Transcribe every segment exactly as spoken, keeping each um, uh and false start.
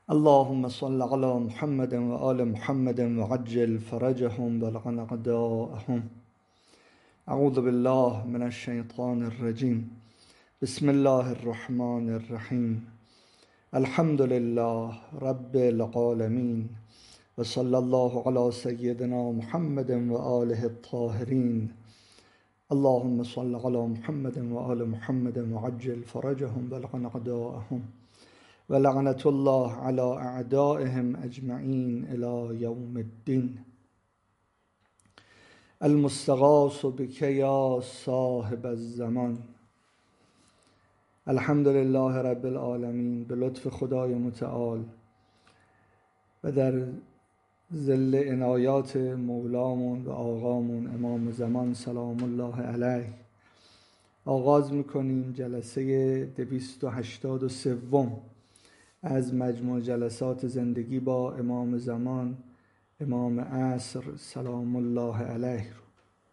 اللهم صل على محمد وآل محمد وعجل فرجهم وبلغ أعداءهم. أعوذ بالله من الشيطان الرجيم. بسم الله الرحمن الرحيم. الحمد لله رب العالمين وصلى الله على سيدنا محمد وآله الطاهرين. اللهم صل على محمد وآل محمد وعجل فرجهم وبلغ أعداءهم ولعنة الله على أعدائهم أجمعين إلى يوم الدين. المستغاث بك يا صاحب الزمان. الحمد لله رب العالمین. به لطف خدای متعال و در ظل عنایات مولامون و آقامون امام زمان سلام الله علیه آغاز میکنیم جلسه دویست و هشتاد و سوم از مجموع جلسات زندگی با امام زمان امام عصر سلام الله علیه رو.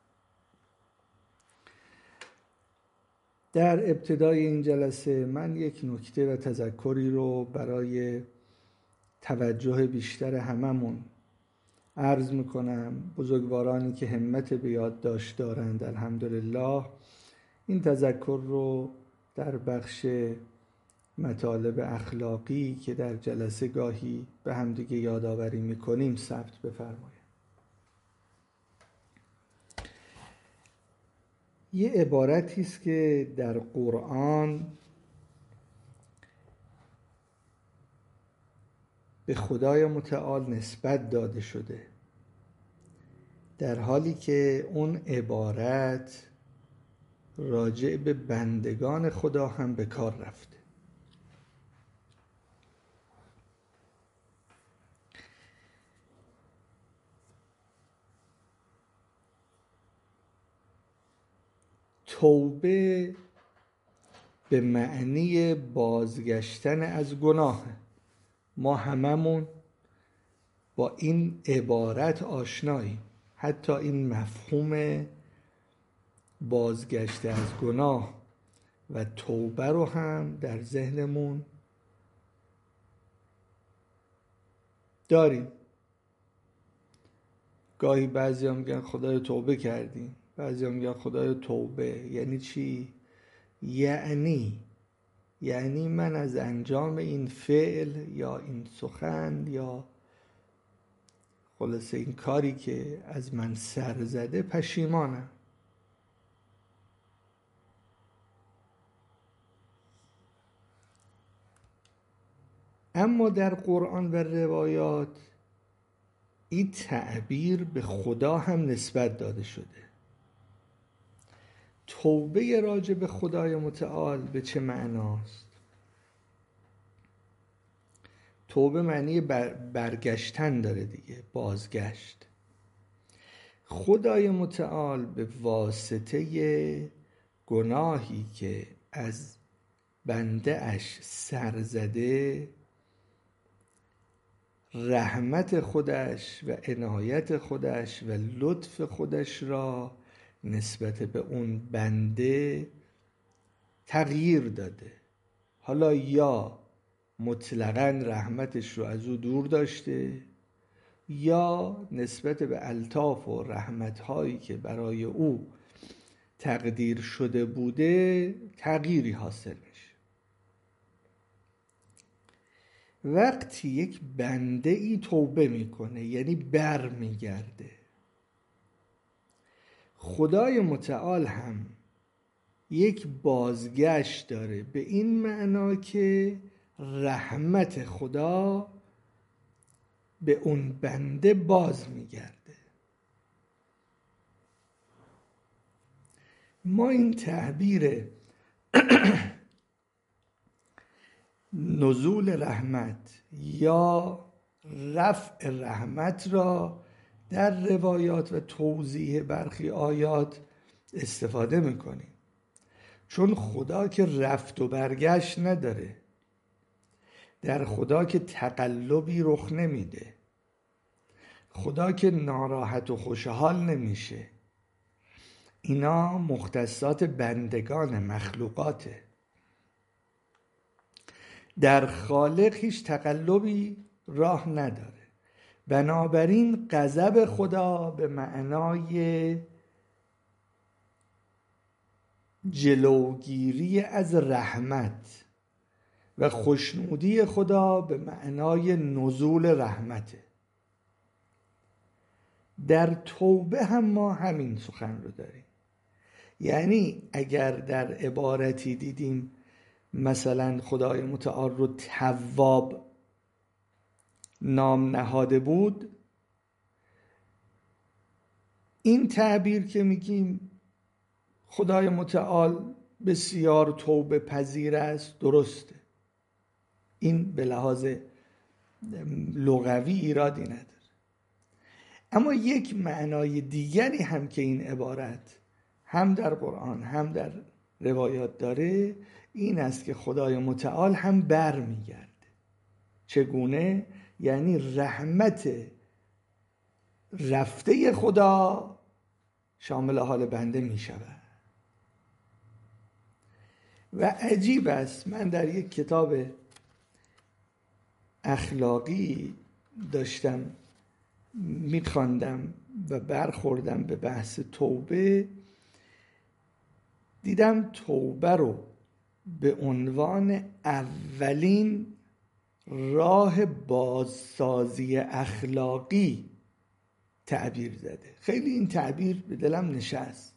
در ابتدای این جلسه من یک نکته و تذکری رو برای توجه بیشتر هممون عرض میکنم. بزرگوارانی که همت به یادداشت دارند الحمدلله این تذکر رو در بخش مطالب اخلاقی که در جلسه گاهی به همدیگه یادآوری میکنیم ثبت بفرمایید. یه عبارتی است که در قرآن به خدای متعال نسبت داده شده، در حالی که اون عبارت راجع به بندگان خدا هم به کار رفته. توبه به معنی بازگشتن از گناه. ما هممون با این عبارت آشناییم. حتی این مفهوم بازگشت از گناه و توبه رو هم در ذهنمون داریم. گاهی بعضی هم میگن خدای توبه کردیم، بعضی هم میگن خدای توبه. یعنی چی؟ یعنی یعنی من از انجام این فعل یا این سخن یا خلاصه این کاری که از من سر زده پشیمانم. اما در قرآن و روایات این تعبیر به خدا هم نسبت داده شده. توبه راجع به خدای متعال به چه معناست؟ توبه معنی بر برگشتن داره دیگه، بازگشت. خدای متعال به واسطه گناهی که از بنده اش سر زده رحمت خودش و عنایت خودش و لطف خودش را نسبت به اون بنده تغییر داده. حالا یا مطلقاً رحمتش رو از او دور داشته یا نسبت به الطاف و رحمت‌هایی که برای او تقدیر شده بوده تغییری حاصل میشه. وقتی یک بنده ای توبه میکنه یعنی بر میگرده، خدای متعال هم یک بازگشت داره به این معنا که رحمت خدا به اون بنده باز میگرده. ما این تعبیر نزول رحمت یا رفع رحمت را در روایات و توضیح برخی آیات استفاده میکنیم، چون خدا که رفت و برگشت نداره. در خدا که تقلبی رخ نمیده. خدا که ناراحت و خوشحال نمیشه. اینا مختصات بندگان مخلوقاته. در خالق هیچ تقلبی راه نداره. بنابراین غضب خدا به معنای جلوگیری از رحمت و خوشنودی خدا به معنای نزول رحمته. در توبه هم ما همین سخن رو داریم. یعنی اگر در عبارتی دیدیم مثلا خدای متعال رو تواب نام نهاده بود، این تعبیر که میگیم خدای متعال بسیار توبه پذیر است درسته، این به لحاظ لغوی ایرادی نداره. اما یک معنای دیگری هم که این عبارت هم در قرآن هم در روایات داره این است که خدای متعال هم بر میگرده. چگونه؟ یعنی رحمت رفته خدا شامل حال بنده می شود. و عجیب است، من در یک کتاب اخلاقی داشتم میخواندم و برخوردم به بحث توبه، دیدم توبه رو به عنوان اولین راه بازسازی اخلاقی تعبیر زده. خیلی این تعبیر به دلم نشست.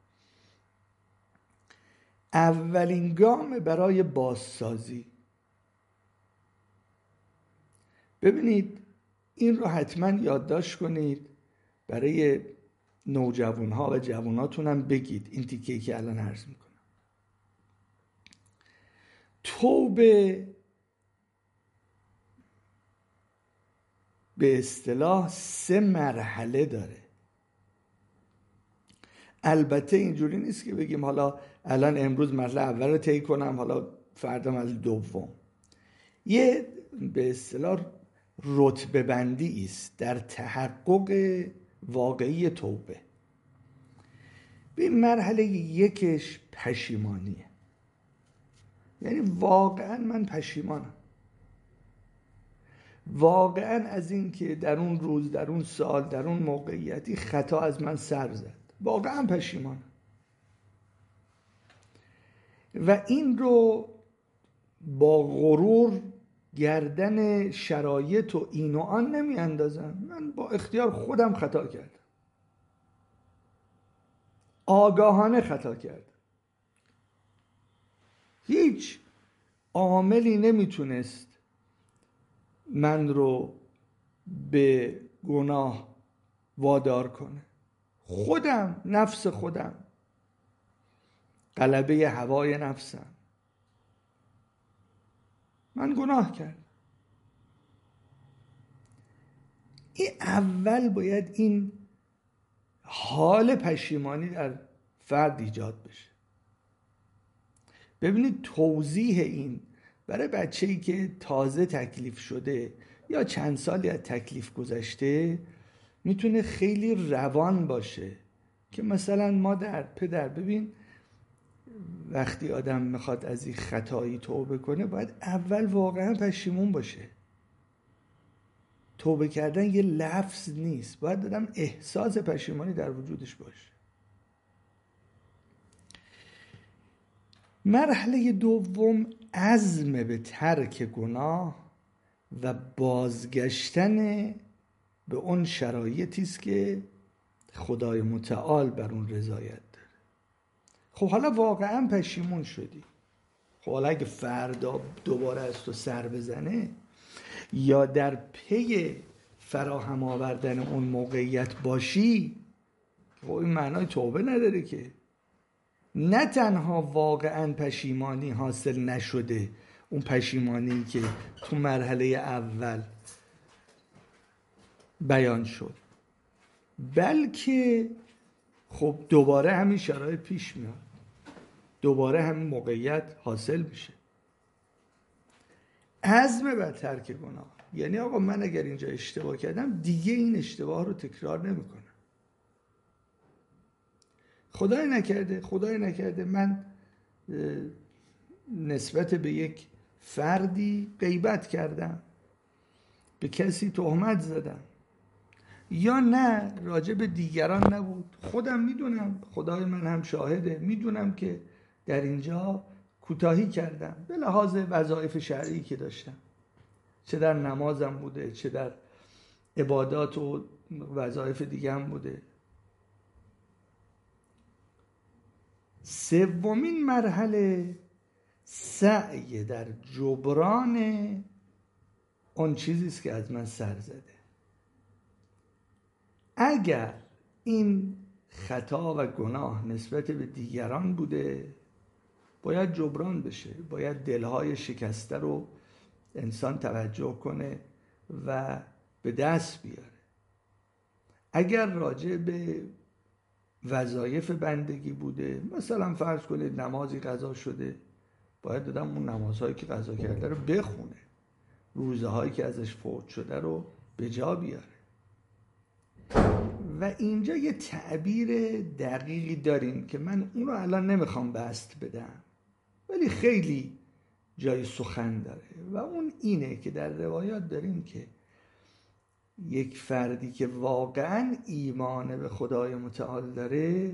اولین گام برای بازسازی. ببینید این رو حتما یادداشت کنید، برای نوجوانها و جواناتون هم بگید این تیکه‌ای که الان عرض میکنم. توبه به اصطلاح سه مرحله داره. البته اینجوری نیست که بگیم حالا الان امروز مرحله اول رو طی کنم حالا فردا مرحله دوم. یه به اصطلاح رتبه بندی است در تحقق واقعی توبه. به مرحله یکش پشیمانیه، یعنی واقعا من پشیمانم، واقعا از این که در اون روز در اون سال در اون موقعیتی خطا از من سر زد، واقعا پشیمانم. و این رو با غرور گردن شرایط و این و آن نمی اندازم. من با اختیار خودم خطا کردم، آگاهانه خطا کردم. هیچ عاملی نمیتونست من رو به گناه وادار کنه. خودم، نفس خودم، غلبه هوای نفسم، من گناه کردم. این اول باید این حال پشیمانی در فرد ایجاد بشه. ببینید توضیح این برای بچه‌ای که تازه تکلیف شده یا چند سالی از تکلیف گذشته میتونه خیلی روان باشه که مثلا مادر، پدر، ببین وقتی آدم میخواد از این خطایی توبه کنه باید اول واقعا پشیمون باشه. توبه کردن یه لفظ نیست، باید آدم احساس پشیمانی در وجودش باشه. مرحله دوم عزم به ترک گناه و بازگشتن به اون شرایطی است که خدای متعال بر اون رضایت داره. خب حالا واقعا پشیمون شدی، خب حالا اگه فردا دوباره از تو سر بزنه یا در پی فراهم آوردن اون موقعیت باشی، خب این معنای توبه نداره که. نه تنها واقعا پشیمانی حاصل نشده، اون پشیمانی که تو مرحله اول بیان شد، بلکه خب دوباره همین شرایط پیش میاد، دوباره همین موقعیت حاصل میشه. عزم بر ترک گناه یعنی آقا من اگر اینجا اشتباه کردم دیگه این اشتباه رو تکرار نمیکنم. خدای نکرده خدای نکرده من نسبت به یک فردی غیبت کردم، به کسی تهمت زدم، یا نه راجع به دیگران نبود، خودم میدونم، خدای من هم شاهده، میدونم که در اینجا کوتاهی کردم به لحاظ وظایف شرعی که داشتم، چه در نمازم بوده، چه در عبادات و وظایف دیگه هم بوده. سومین مرحله سعی در جبران اون چیزی است که از من سر زده. اگر این خطا و گناه نسبت به دیگران بوده، باید جبران بشه، باید دلهای شکسته رو انسان توجه کنه و به دست بیاره. اگر راجع به وظایف بندگی بوده، مثلا فرض کنید نمازی قضا شده، باید دادم اون نمازهایی که قضا کرده رو بخونه، روزه هایی که ازش فوت شده رو به جا بیاره. و اینجا یه تعبیر دقیقی داریم که من اون رو الان نمیخوام بست بدم، ولی خیلی جای سخن داره و اون اینه که در روایات داریم که یک فردی که واقعا ایمان به خدای متعال داره،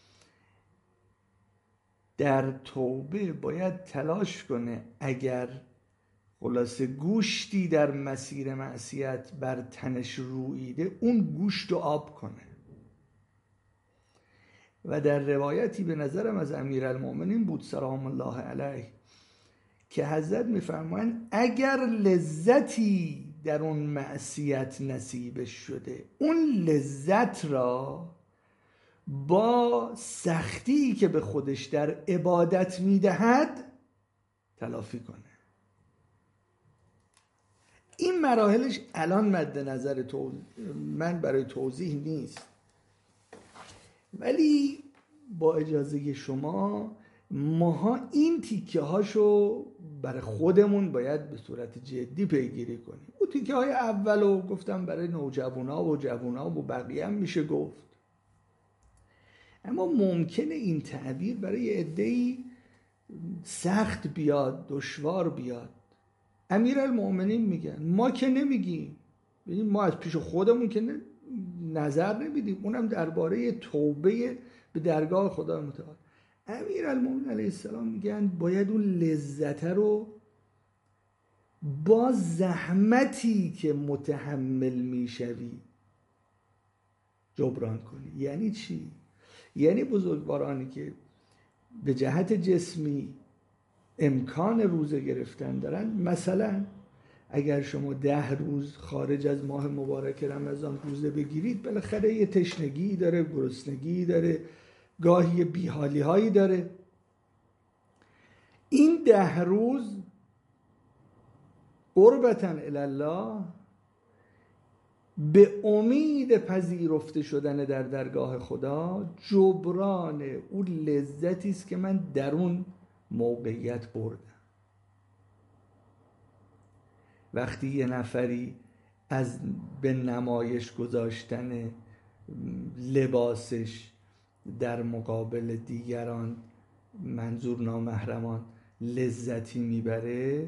در توبه باید تلاش کنه اگر خلاصه گوشتی در مسیر معصیت بر تنش رویده، اون گوشت رو آب کنه. و در روایتی به نظرم از امیرالمؤمنین بود سلام الله علیه که حضرت میفرمایند اگر لذتی در اون معصیت نصیبش شده، اون لذت را با سختی که به خودش در عبادت میدهد تلافی کنه. این مراحلش الان مد نظر تو من برای توضیح نیست، ولی با اجازه شما ماها این تیکه هاشو برای خودمون باید به صورت جدی پیگیری کنیم. اون تیکه های اولو گفتم برای نوجوانا و جوانا و بقیه هم میشه گفت، اما ممکنه این تعبیر برای عده‌ای سخت بیاد، دشوار بیاد. امیرالمؤمنین میگن ما که نمیگیم، ببین ما از پیش خودمون که نظر نمیدیم، اونم درباره توبه به درگاه خدا متعال. امیرالمؤمنین علیه السلام میگن باید اون لذت رو با زحمتی که متحمل میشوی جبران کنی. یعنی چی؟ یعنی بزرگوارانی که به جهت جسمی امکان روزه گرفتن دارن، مثلا اگر شما ده روز خارج از ماه مبارک رمضان روزه بگیرید، بالاخره یه تشنگی داره، گرسنگی داره، گاهی بیحالی هایی داره. این ده روز قربتاً الله به امید پذیرفته شدن در درگاه خدا جبران اون لذتی است که من در اون موقعیت بردم. وقتی یه نفری از به نمایش گذاشتن لباسش در مقابل دیگران، منظور نامحرمان، لذتی میبره،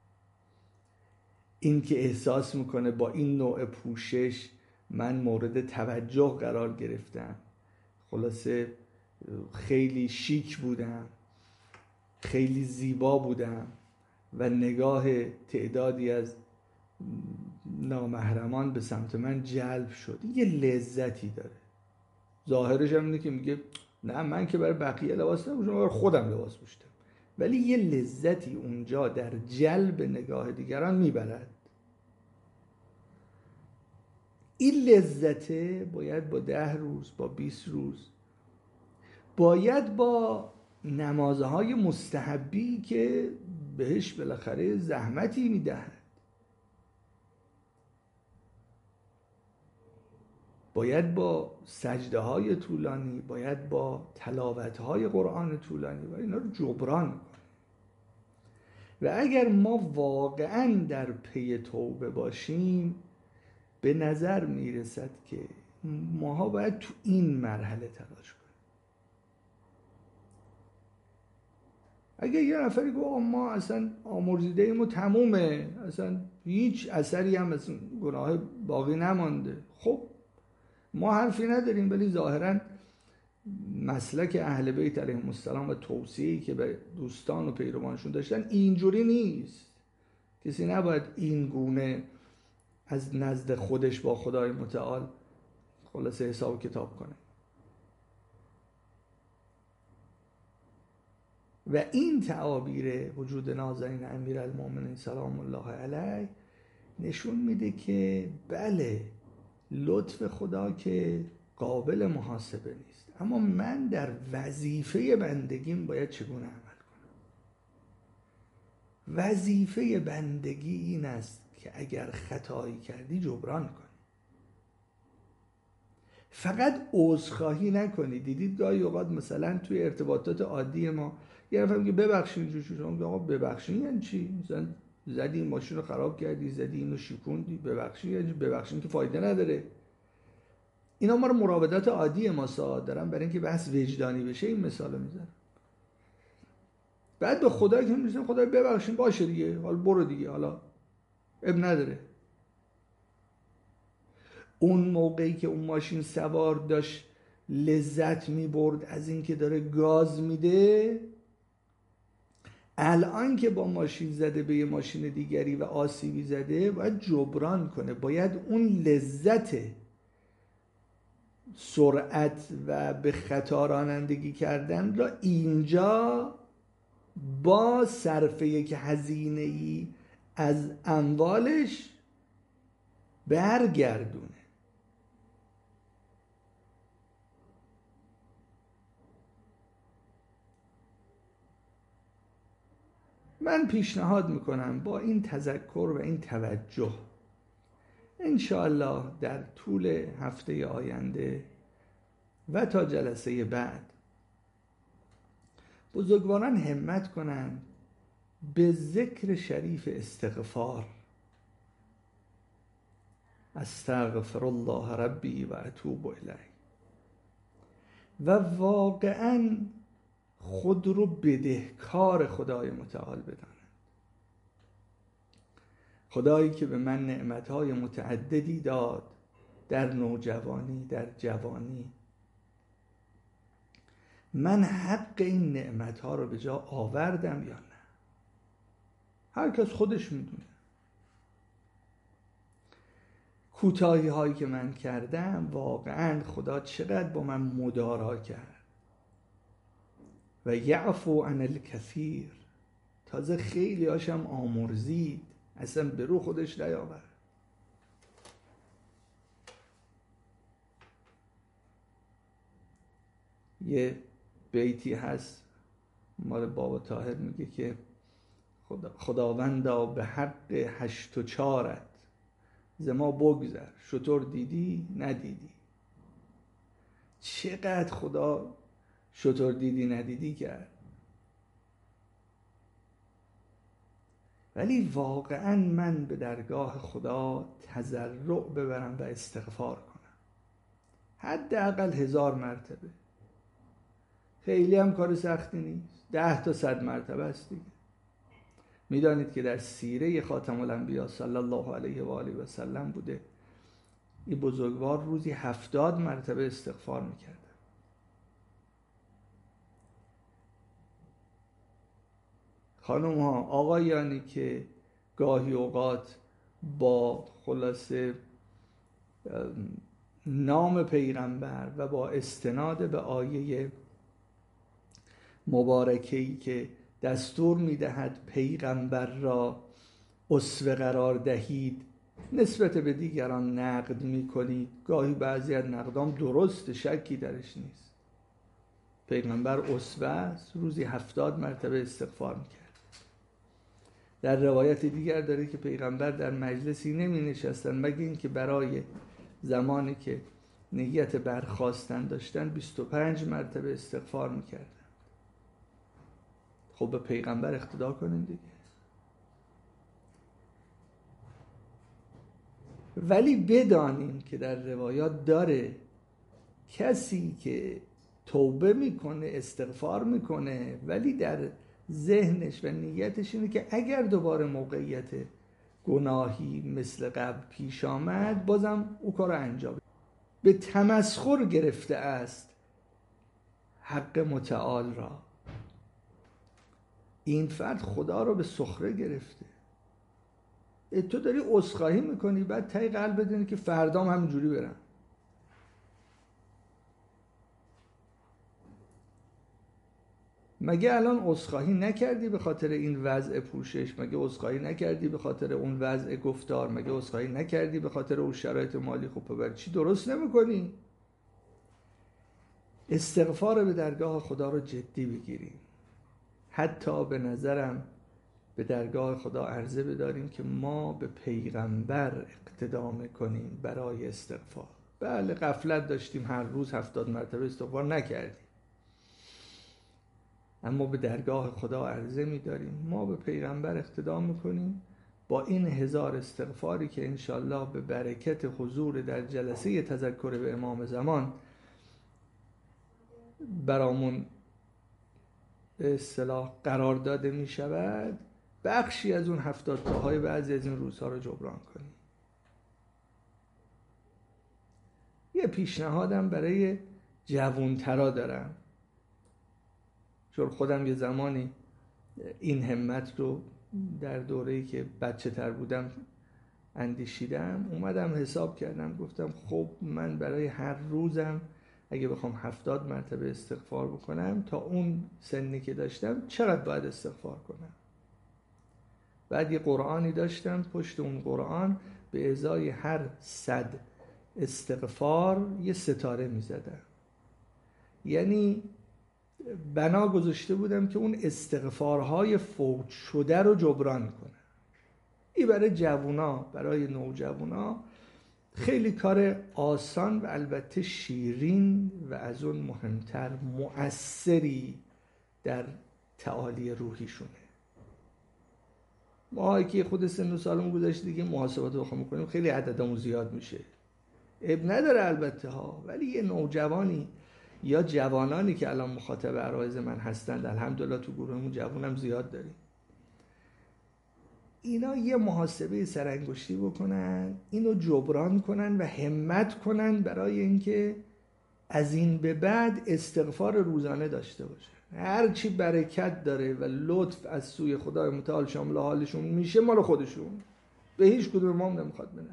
این که احساس میکنه با این نوع پوشش من مورد توجه قرار گرفتم، خلاصه خیلی شیک بودم، خیلی زیبا بودم و نگاه تعدادی از نامحرمان به سمت من جلب شد، یه لذتی داره. ظاهرش هم اینه که میگه نه من که برای بقیه لباس نپوشیدم، برای خودم لباس پوشیدم، ولی یه لذتی اونجا در جلب نگاه دیگران میبرد. این لذته باید با ده روز، با بیست روز، باید با نمازهای مستحبی که بهش بالاخره زحمتی میدهد، باید با سجده های طولانی، باید با تلاوت های قرآن طولانی، باید اینا رو جبران کنیم. و اگر ما واقعا در پی توبه باشیم، به نظر میرسد که ماها باید تو این مرحله تلاش کنیم. اگه یه نفری گفت ما اصلا آمرزیده ایم و تمومه، اصلا هیچ اثری هم از گناه باقی نمانده، خب ما حرفی نداریم. ولی ظاهراً مسلک اهل بیت علیهم السلام و توصیه‌ای که به دوستان و پیروانشون داشتن اینجوری نیست. کسی نباید این گونه از نزد خودش با خدای متعال خلاصه حساب کتاب کنه. و این تعابیر وجود نازنین امیرالمومنین سلام الله علیه نشون میده که بله، لطف خدا که قابل محاسبه نیست، اما من در وظیفه بندگیم باید چگونه عمل کنم. وظیفه بندگی این است که اگر خطایی کردی جبران کنی، فقط عذرخواهی نکنی. دیدید گاهی اوقات مثلا توی ارتباطات عادی ما یه نفر میگه ببخشید، جو شما آقا ببخشید یعنی چی؟ مثلا زدی این ماشین رو خراب کردی، زدی اینو شکوندی، ببخشید یعنی ببخشید که فایده نداره. اینا ما رو مراودات عادی ما ساعت دارن برای اینکه بحث وجدانی بشه این مثالو میزنن. بعد به خدا که میگن خدا ببخشید باشه دیگه، حالا برو دیگه، حالا اب نداره. اون موقعی که اون ماشین سوار داشت لذت میبرد از اینکه داره گاز میده، الان که با ماشین زده به یه ماشین دیگری و آسیبی زده باید جبران کنه. باید اون لذت سرعت و به خطا رانندگی کردن را اینجا با صرف یک هزینه‌ای از اموالش برگردونه. من پیشنهاد میکنم با این تذکر و این توجه انشاءالله در طول هفته آینده و تا جلسه بعد بزرگواران همت کنند به ذکر شریف استغفار، استغفر الله ربی و اتوب الیه، و واقعاً خود رو بدهکار خدای متعال بدانند. خدایی که به من نعمتهای متعددی داد در نوجوانی، در جوانی، من حق این نعمتها رو به جا آوردم یا نه؟ هر کس خودش میدونه. کوتاهی هایی که من کردم واقعا خدا چقدر با من مدارا کرد. و یعفو عن الکثیر، تازه خیلی هاشم آمرزید، اصلا به رو خودش نیاورد. یه بیتی هست مال بابا طاهر میگه که خدا خداوندا به حق هشت و چارت ز ما بگذر، شطور دیدی ندیدی. چقدر خدا شطور دیدی ندیدی کرد. ولی واقعا من به درگاه خدا تضرع ببرم و استغفار کنم، حداقل هزار مرتبه. خیلی هم کار سختی نیست، ده تا صد مرتبه است دیگه. میدانید که در سیره خاتم الانبیا صلی الله علیه و آله و سلم بوده این بزرگوار روزی هفتاد مرتبه استغفار میکرد. خانم ها، آقایانی که گاهی اوقات با خلاصه نام پیغمبر و با استناد به آیه مبارکه‌ای که دستور میدهد پیغمبر را اسوه قرار دهید نسبت به دیگران نقد میکنید، گاهی بعضی از نقدام درست، شکی درش نیست. پیغمبر اسوه است، روزی هفتاد مرتبه استغفار میکرد. در روایت دیگر داره که پیغمبر در مجلسی نمی نشستن مگه این که برای زمانی که نیت برخاستن داشتن بیست و پنج مرتبه استغفار میکردن. خب به پیغمبر اقتدا کنیم دیگه. ولی بدانیم که در روایات داره کسی که توبه میکنه، استغفار میکنه، ولی در ذهنش و نیتش اینه که اگر دوباره موقعیت گناهی مثل قبل پیش آمد بازم او کار رو انجام بده. به تمسخر گرفته است حق متعال را. این فرد خدا رو به سخره گرفته. تو داری عذرخواهی میکنی بعد ته قلب بدونی که فردام همینجوری برم. مگه الان عذرخواهی نکردی به خاطر این وضع پوشش؟ مگه عذرخواهی نکردی به خاطر اون وضع گفتار؟ مگه عذرخواهی نکردی به خاطر اون شرایط مالی؟ خب برای چی درست نمیکنی؟ استغفار به درگاه خدا رو جدی بگیریم. حتی به نظرم به درگاه خدا عرضه بداریم که ما به پیغمبر اقتدا کنیم برای استغفار. بله غفلت داشتیم، هر روز هفتاد مرتبه استغفار نکردیم، اما به درگاه خدا عرضه می‌داریم ما به پیغمبر اقتدا می‌کنیم با این هزار استغفاری که انشالله به برکت حضور در جلسه تذکر به امام زمان برامون به اصطلاح قرار داده می شود، بخشی از اون هفتاد تاهای بعضی از این روزها رو جبران کنیم. یه پیشنهادم برای جوانترا دارم، چون خودم یه زمانی این همت رو در دوره‌ای که بچه تر بودم اندیشیدم، اومدم حساب کردم، گفتم خب من برای هر روزم اگه بخوام هفتاد مرتبه استغفار بکنم تا اون سنی که داشتم چقدر باید استغفار کنم؟ بعد یه قرآنی داشتم، پشت اون قرآن به ازای هر صد استغفار یه ستاره می زدم. یعنی بنا گذاشته بودم که اون استغفارهای فوت شده رو جبران کنم. این برای جوونا، برای نوجوانا خیلی کار آسان و البته شیرین و از اون مهمتر مؤثری در تعالی روحیشونه. ما که خود سن و سالمون گذشته دیگه محاسبات رو بخوام کنیم خیلی عددمون زیاد میشه. اب نداره البته ها، ولی یه نوجوانی یا جوانانی که الان مخاطب عرایض من هستند، الحمدلله تو گروهمون جوانم زیاد داریم، اینا یه محاسبه سرانگشتی بکنن، اینو جبران کنن و همت کنن برای اینکه از این به بعد استغفار روزانه داشته باشن. هرچی برکت داره و لطف از سوی خدای متعال شامل حالشون میشه مال خودشون، به هیچ کدوم ما نمیخواد بدن.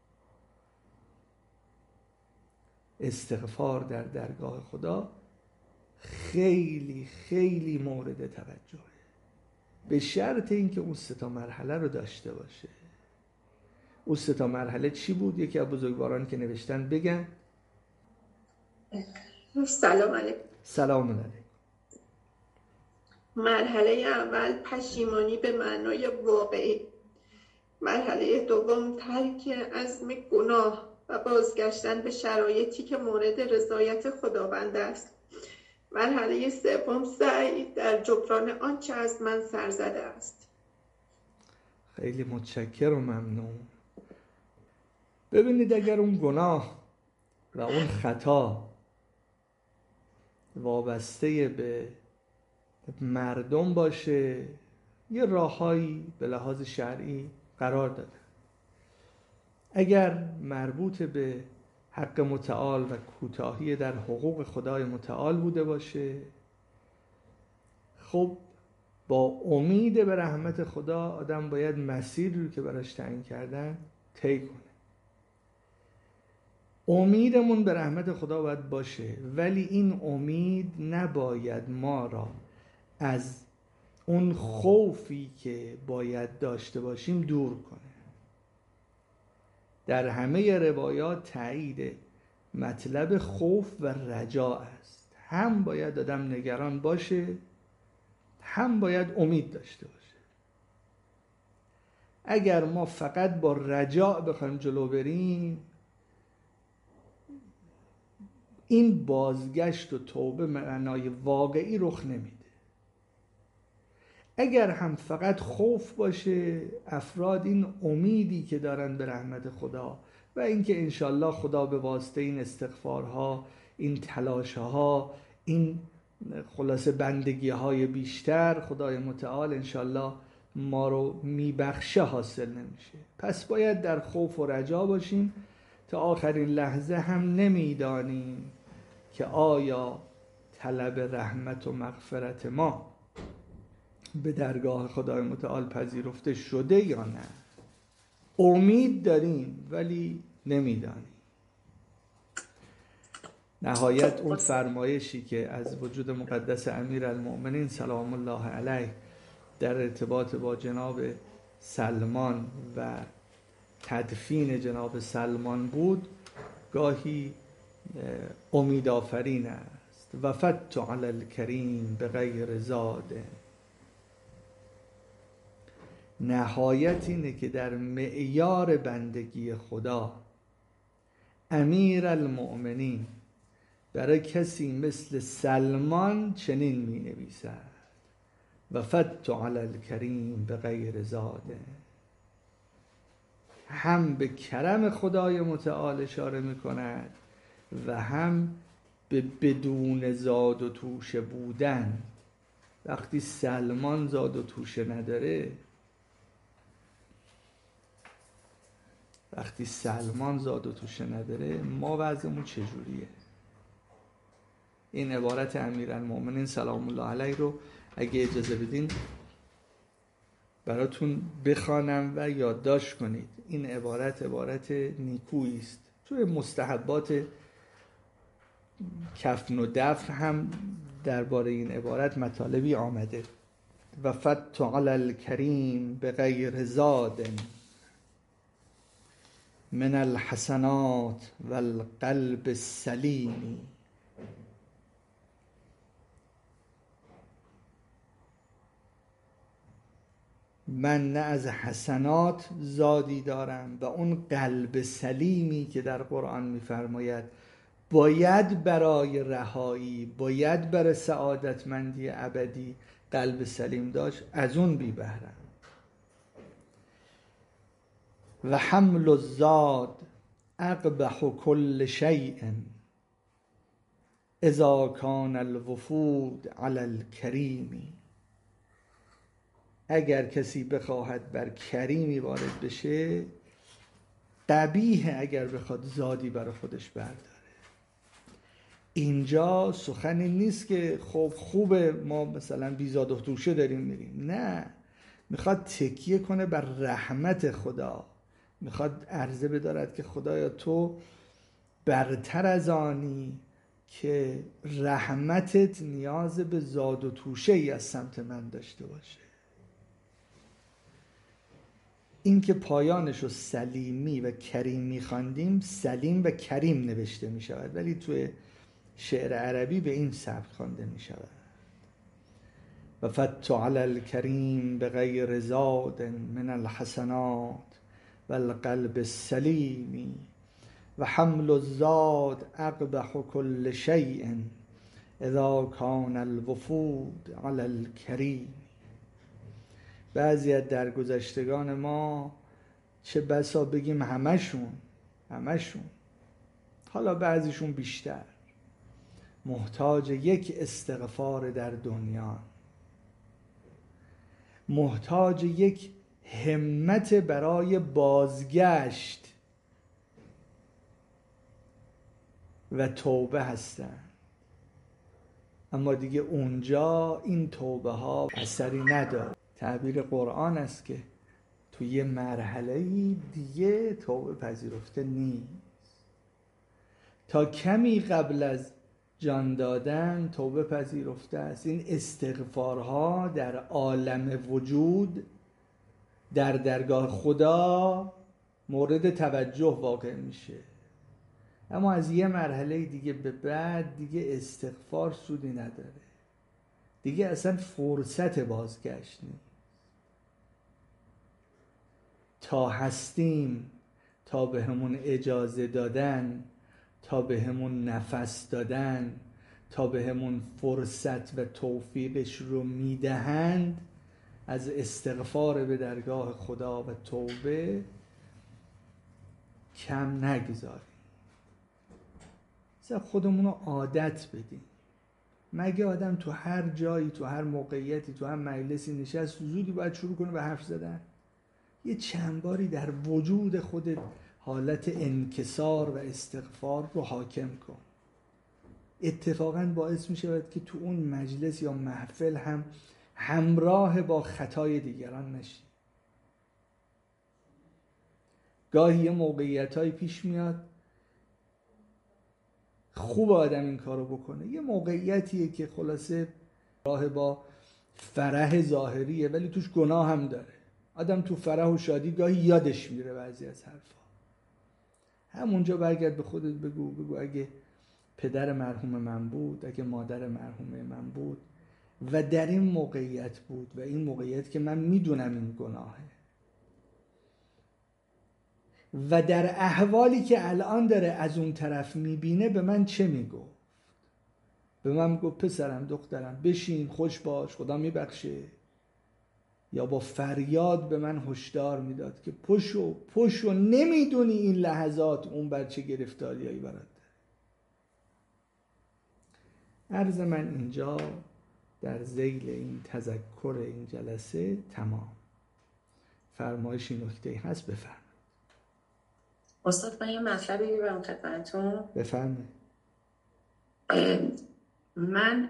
استغفار در درگاه خدا خیلی خیلی مورد توجهه، به شرط اینکه اون سه تا مرحله رو داشته باشه. اون سه تا مرحله چی بود؟ یکی از بزرگوارانی که نوشتن بگن. سلام علیکم. سلام علیکم. مرحله اول پشیمانی به معنای واقعی. مرحله دوم ترک عزم گناه و بازگشتن به شرایطی که مورد رضایت خداوند است. مرحله سوم سعی در جبران آنچه از من سر زده است. خیلی متشکرم و ممنون. ببینید اگر اون گناه و اون خطا وابسته به مردم باشه، یه راههایی به لحاظ شرعی قرار داده. اگر مربوط به حق متعال و کوتاهی در حقوق خدای متعال بوده باشه، خب با امید به رحمت خدا آدم باید مسیری رو که براش تعیین کردن طی کنه. امیدمون به رحمت خدا باید باشه، ولی این امید نباید ما را از اون خوفی که باید داشته باشیم دور کنه. در همه روایات تایید مطلب خوف و رجا است. هم باید آدم نگران باشه، هم باید امید داشته باشه. اگر ما فقط با رجا بخوایم جلو بریم، این بازگشت و توبه معنای واقعی رخ نمیده. اگر هم فقط خوف باشه، افراد این امیدی که دارن به رحمت خدا و اینکه انشالله خدا به واسطه این استغفارها، این تلاشها، این خلاصه بندگی های بیشتر خدای متعال انشالله ما رو میبخشه حاصل نمیشه. پس باید در خوف و رجا باشیم تا آخرین لحظه هم نمیدانیم که آیا طلب رحمت و مغفرت ما به درگاه خدای متعال پذیرفته شده یا نه. امید داریم ولی نمیدانیم. نهایت اون فرمایشی که از وجود مقدس امیرالمؤمنین سلام الله علیه در ارتباط با جناب سلمان و تدفین جناب سلمان بود گاهی امیدآفرین است. وفدت علی الکریم بغیر زاد. نهایت اینه که در معیار بندگی خدا امیرالمؤمنین برای کسی مثل سلمان چنین می نویسد: وفدت علی الکریم بغیر زاده. هم به کرم خدای متعال اشاره می کند و هم به بدون زاد و توشه بودن. وقتی سلمان زاد و توشه نداره وقتی سلمان زاد و توشه نداره ما وضعمون چجوریه؟ این عبارت امیرالمؤمنین سلام الله علیه رو اگه اجازه بدین براتون بخوانم و یادداشت کنید. این عبارت عبارت نیکویی است. توی مستحبات کفن و دفن هم درباره این عبارت مطالبی آمده. وفدت علی الکریم بغیر زاد من الحسنات والقلب السلیم. من نه از حسنات زادی دارم و اون قلب سلیمی که در قرآن می‌فرماید باید برای رهایی، باید برای سعادتمندی ابدی قلب سلیم داشت، از اون بی بهرم. و حمل الزاد اقبح کل شیء اذا کان الوفود علی الکریم. اگر کسی بخواهد بر کریمی وارد بشه قبیحه اگر بخواد زادی برای خودش برداره. اینجا سخنی نیست که خب خوبه ما مثلا بیزاد و توشه داریم میریم، نه، میخواد تکیه کنه بر رحمت خدا، میخواد عرضه بدارد که خدایا تو برتر از آنی که رحمتت نیاز به زاد و توشه ای از سمت من داشته باشه. این که پایانش رو سلیمی و کریمی خواندیم، سلیم و کریم نوشته می شود ولی توی شعر عربی به این سبک خوانده می شود. وفدت علی الکریم بغیر زاد من الحسنات والقلب السلیم و حمل الزاد اقبح کل شیء اذا کان الوفود علی الکریم. بعضی از درگذشتگان ما چه بسا بگیم همشون همشون حالا بعضیشون بیشتر محتاج یک استغفار در دنیا، محتاج یک همت برای بازگشت و توبه هستن، اما دیگه اونجا این توبه ها اثری نداره. تعبیر قرآن است که توی یه مرحله‌ای دیگه توبه پذیرفته نیست. تا کمی قبل از جان دادن توبه پذیرفته است. این استغفارها در عالم وجود در درگاه خدا مورد توجه واقع میشه، اما از یه مرحله دیگه به بعد دیگه استغفار سودی نداره، دیگه اصلا فرصت بازگشت نیست. تا هستیم، تا به همون اجازه دادن، تا به همون نفس دادن، تا به همون فرصت و توفیقش رو میدهند، از استغفار به درگاه خدا و توبه کم نگذاریم. مثلا خودمون رو عادت بدیم. مگه آدم تو هر جایی، تو هر موقعیتی، تو هر مجلسی نشست زودی باید شروع کنه به حرف زدن؟ یه چند باری در وجود خودت حالت انکسار و استغفار رو حاکم کن. اتفاقاً باعث می شود که تو اون مجلس یا محفل هم همراه با خطای دیگران نشی. گاهی یه موقعیت‌های پیش میاد خوب آدم این کارو بکنه، یه موقعیتیه که خلاصه راه با فرح ظاهریه ولی توش گناه هم داره. آدم تو فرح و شادی گاهی یادش میره بعضی از حرفا. همونجا برگرد به خودت بگو بگو اگه پدر مرحوم من بود، اگه مادر مرحوم من بود و در این موقعیت بود و این موقعیت که من میدونم این گناهه و در احوالی که الان داره از اون طرف میبینه به من چه میگو؟ به من میگو پسرم دخترم بشین خوش باش خدا میبخشه، یا با فریاد به من هشدار میداد که پشو پشو نمیدونی این لحظات اون بچه گرفتاریایی برات داره. عرض من اینجا در ذیل این تذکر این جلسه تمام. فرمایشی نکته هست بفرمایید. استاد من یه مطلبی بگم خدمتتون. بفرمایید. من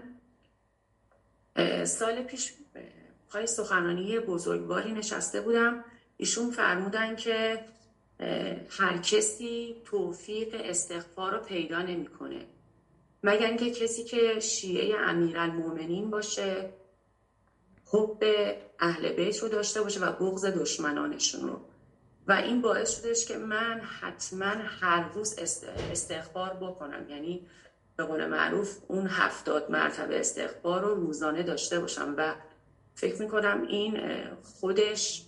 سال پیش پای سخنرانی بزرگواری نشسته بودم، ایشون فرمودن که هر کسی توفیق استغفار رو پیدا نمی‌کنه مگر اینکه کسی که شیعه امیرالمومنین باشه، حب اهل بیت رو داشته باشه و بغض دشمنانشون رو، و این باعث شدش که من حتما هر روز استغفار بکنم، یعنی به قول معروف اون هفتاد مرتبه استغفار رو روزانه داشته باشم و فکر میکنم این خودش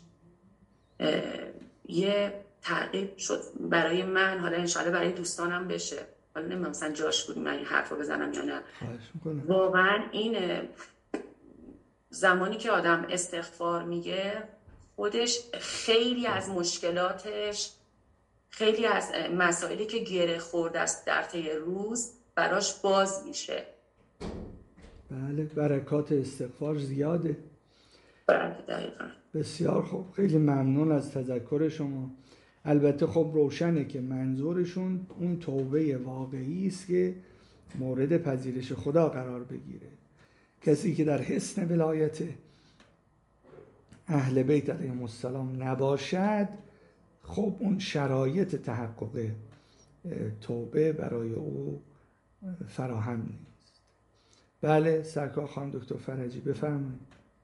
یه ترغیب شد برای من، حالا انشالله برای دوستانم بشه. حالا نمیدونم مثلا جاش بود من این حرف رو بزنم یا نه. واقعا این زمانی که آدم استغفار میگه خودش خیلی از مشکلاتش، خیلی از مسائلی که گره خورده است در طی روز براش باز میشه. بله برکات استغفار زیاده. بله دقیقا. بسیار خوب، خیلی ممنون از تذکر شما. البته خب روشنه که منظورشون اون توبه واقعی است که مورد پذیرش خدا قرار بگیره. کسی که در حسن ولایت اهل بیت علیهم السلام نباشد، خب اون شرایط تحقق توبه برای او فراهم نیست. بله سرکار خانم دکتر فرجی بفرمایید.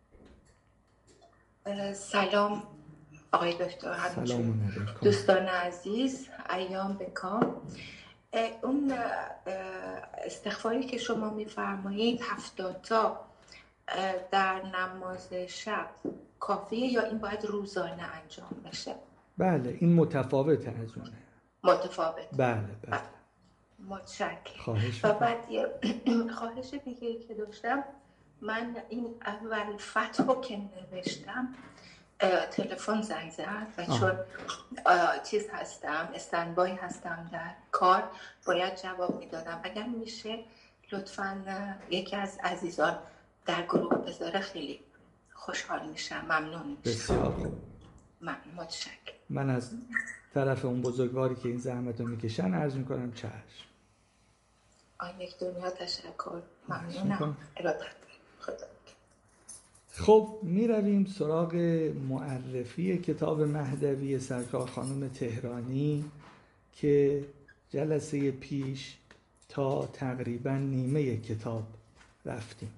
سلام آقای دکتر همچنین دوستان عزیز، ایام بکام. اون استغفاری که شما میفرمایید هفتاد تا در نماز شب کافیه یا این باید روزانه انجام بشه؟ بله این متفاوته از اونه. متفاوت. بله بله. متشکرم. خواهش و بعد یه خواهش دیگه که داشتم، من این اول فتحو که نوشتم تلفن زنگ زد و چون چیز هستم استندبای هستم در کار باید جواب میدادم. اگر میشه لطفاً یکی از عزیزان در گروه بذاره خیلی خوشحال میشم، ممنون میشم. بسیار خوب. من متشکرم. من از طرف اون بزرگواری که این زحمت رو میکشن عرض میکنم چشم. آن یک دنیا تشکر. ممنونم. ارادت. خدا. خب می رویم سراغ معرفی کتاب مهدوی سرکار خانم تهرانی که جلسه پیش تا تقریبا نیمه کتاب رفتیم.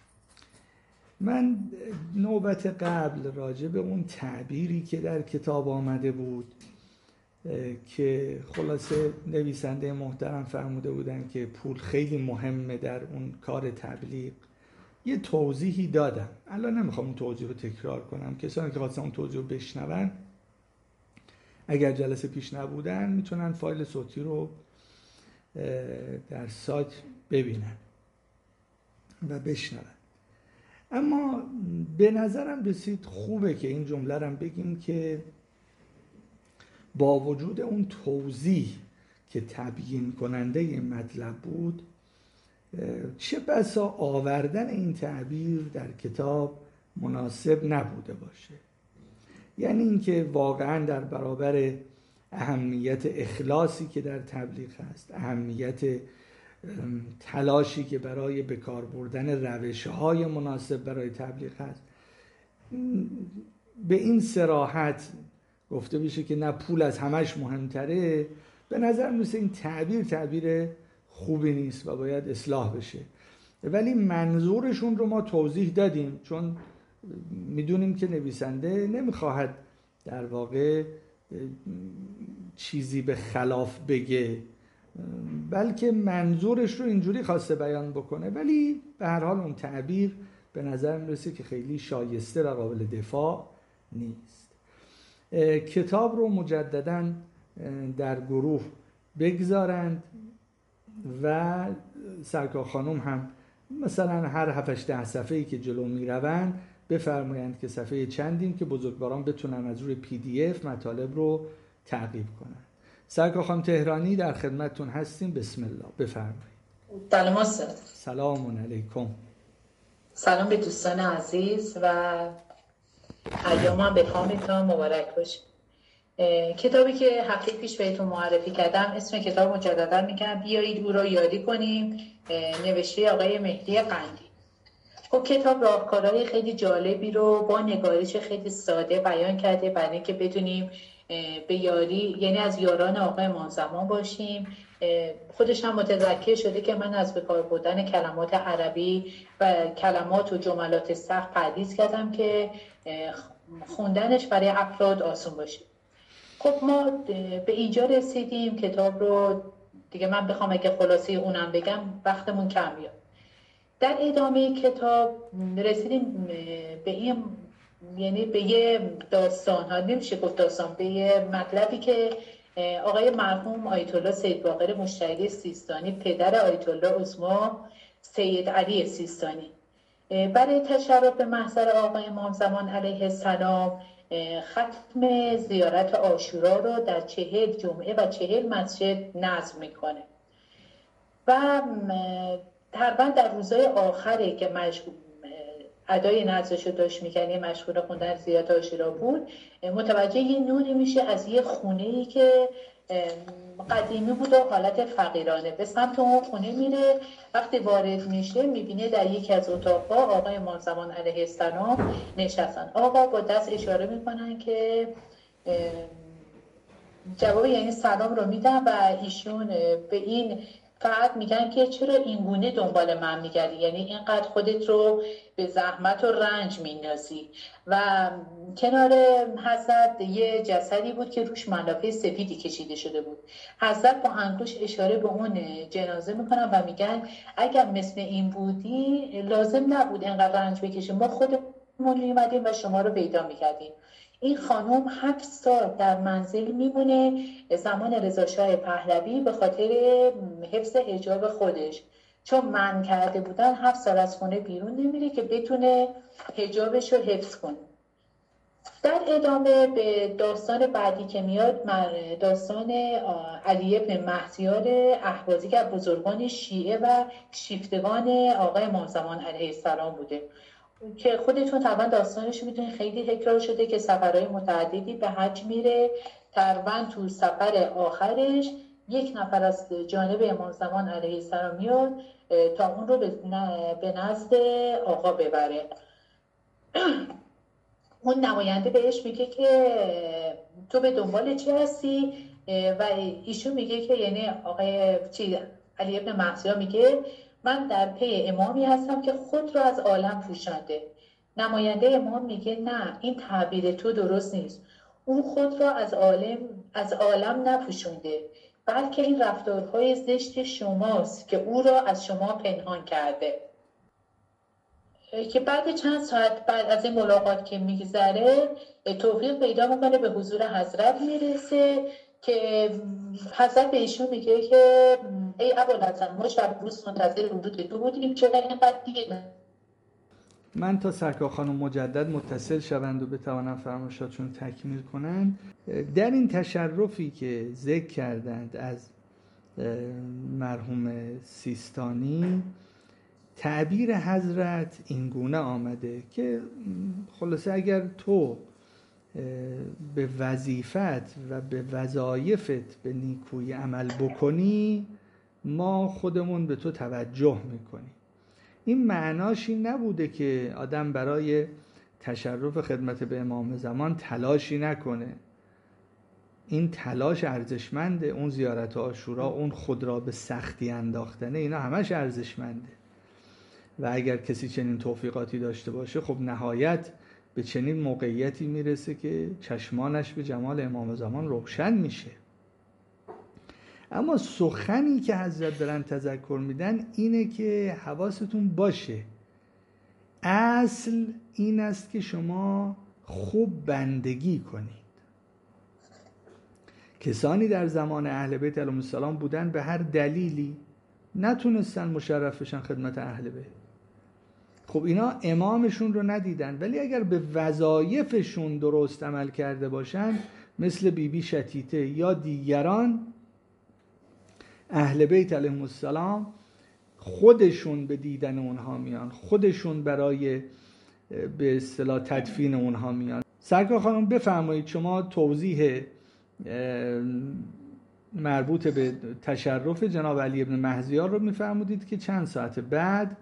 من نوبت قبل راجع به اون تعبیری که در کتاب آمده بود که خلاصه نویسنده محترم فرموده بودن که پول خیلی مهمه در اون کار تبلیغ، یه توضیحی دادم. الان نمیخوام اون توضیح رو تکرار کنم. کسانی که خواستن اون توضیح رو بشنون اگر جلسه پیش نبودن میتونن فایل صوتی رو در سایت ببینن و بشنون. اما به نظرم رسید خوبه که این جمله رو بگیم که با وجود اون توضیح که تبیین کننده این مطلب بود، چه بسا آوردن این تعبیر در کتاب مناسب نبوده باشه. یعنی اینکه واقعا در برابر اهمیت اخلاصی که در تبلیغ هست، اهمیت تلاشی که برای بکار بردن روش‌های مناسب برای تبلیغ هست، به این صراحت گفته بشه که نه پول از همش مهمتره، به نظر میسه این تعبیر تعبیر خوبی نیست و باید اصلاح بشه. ولی منظورشون رو ما توضیح دادیم، چون میدونیم که نویسنده نمیخواهد در واقع چیزی به خلاف بگه، بلکه منظورش رو اینجوری خواسته بیان بکنه. ولی به هر حال اون تعبیر به نظر میرسه که خیلی شایسته و قابل دفاع نیست. کتاب رو مجدداً در گروه بگذارند و سرکار خانم هم مثلا هر هفت ده صفحه‌ای که جلو میروند بفرمایند که صفحه چندیم که بزرگواران بتونن از روی پی دی اف مطالب رو تعقیب کنن. سرکار خانم تهرانی در خدمتتون هستیم. بسم الله، بفرمایید. سلام استاد. سلام علیکم. سلام به دوستان عزیز و ایام هم به کامتون مبارک باشه. کتابی که هفته پیش بهتون معرفی کردم اسم کتاب مجددا میگم بیایید او را یاری کنیم، نوشته آقای مهدی قندی. خب کتاب راهکارهای خیلی جالبی رو با نگارش خیلی ساده بیان کرده برای اینکه بدونیم به یاری، یعنی از یاران آقای امام زمان باشیم. خودش هم متذکر شده که من از بکار بردن کلمات عربی و کلمات و جملات سخت پرهیز کردم که خوندنش برای افراد آسان باشه. خب ما به اینجا رسیدیم کتاب رو دیگه، من بخوام اگه خلاصه اونم بگم وقتمون کم بیاد. در ادامه کتاب رسیدیم به این، یعنی به یه داستان ها، نمیشه گفت داستان، به یه مطلبی که آقای مرحوم آیت الله سید باقر مشتری سیستانی، پدر آیت الله عظما سید علی سیستانی، برای تشرف به محضر آقای امام زمان علیه السلام ختم زیارت عاشورا رو در چهل جمعه و چهل مسجد نظم میکنه و تقریبا در روزهای آخری که مشغول ادای نظرشو داشت میکنه، مشغول خوندن زیارت عاشورا بود، متوجه یه نوری میشه از یه خونه‌ای که قدیمی بود و حالت فقیرانه. به سمت اون خونه میره، وقتی وارد میشه میبینه در یکی از اتاقها آقای امام زمان علیه السلام نشستن. آقا با دست اشاره میکنن که جواب یعنی سلام رو میدن و ایشون به این فقط میگن که چرا این گونه دنبال من میگردی، یعنی اینقدر خودت رو به زحمت و رنج میندازی. و کنار حضرت یه جسدی بود که روش ملافه سفیدی کشیده شده بود. حضرت با انگوش اشاره به اون جنازه میکنن و میگن اگر مثل این بودی لازم نبود اینقدر رنج بکشیم، ما خودمون میومدیم و شما رو پیدا میکردیم. این خانم هفت سال در منزل میمونه زمان رضا شاه پهلوی به خاطر حفظ حجاب خودش، چون منع کرده بودن هفت سال از خونه بیرون نمیره که بتونه حجابش رو حفظ کنه. در ادامه به داستان بعدی که میاد، داستان علی بن مهدیار اهوازی که بزرگان شیعه و شیفتگان آقای امام زمان علیه السلام بوده که خودتون طبعا داستانش میدونید، خیلی تکرار شده که سفرهای متعددی به حج میره. تقریبا تو سفر آخرش یک نفر از جانب امام زمان علیه السلام میاد تا اون رو به نزد آقا ببره. اون نماینده بهش میگه که تو به دنبال چی هستی و ایشون میگه که یعنی آقای چی علی بن مهدیار میگه من در پی امامی هستم که خود را از عالم پوشانده. نماینده امام میگه نه، این تعبیر تو درست نیست، اون خود را از عالم از عالم نپوشونده، بلکه این رفتارهای زشت شماست که او را از شما پنهان کرده. که بعد چند ساعت بعد از این ملاقات که میگذره توفیق پیدا میکنه به حضور حضرت میرسه که حضرت به ایشون میگه که ای ابوالحسن ما شب روز منتظر ورود تو بودیم، چرا اینقدر دیر؟ من تا سرکار خانم مجدد متصل شوند و بتوانم فرمایشاتشون تکمیل کنند، در این تشرفی که ذکر کردند از مرحوم سیستانی تعبیر حضرت این گونه آمده که خلاصه اگر تو به وظیفت و به وظایفت به نیکویی عمل بکنی ما خودمون به تو توجه میکنیم. این معناش این نبوده که آدم برای تشرف خدمت به امام زمان تلاشی نکنه. این تلاش ارزشمنده، اون زیارت عاشورا، اون خود را به سختی انداختنه، اینا همش ارزشمنده و اگر کسی چنین توفیقاتی داشته باشه خب نهایت به چنین موقعیتی میرسه که چشمانش به جمال امام زمان روشن میشه. اما سخنی که حضرت دارن تذکر میدن اینه که حواستون باشه اصل این است که شما خوب بندگی کنید. کسانی در زمان اهل بیت علیهم السلام بودن به هر دلیلی نتونستن مشرف بشن خدمت اهل بیت. خب اینا امامشون رو ندیدن، ولی اگر به وظایفشون درست عمل کرده باشن مثل بی بی شتیته یا دیگران، اهل بیت علیهم السلام خودشون به دیدن اونها میان، خودشون برای به اصطلاح تدفین اونها میان. سرکار خانم بفرمایید شما توضیح مربوط به تشرف جناب علی ابن مهزیار رو میفرمودید که چند ساعت بعد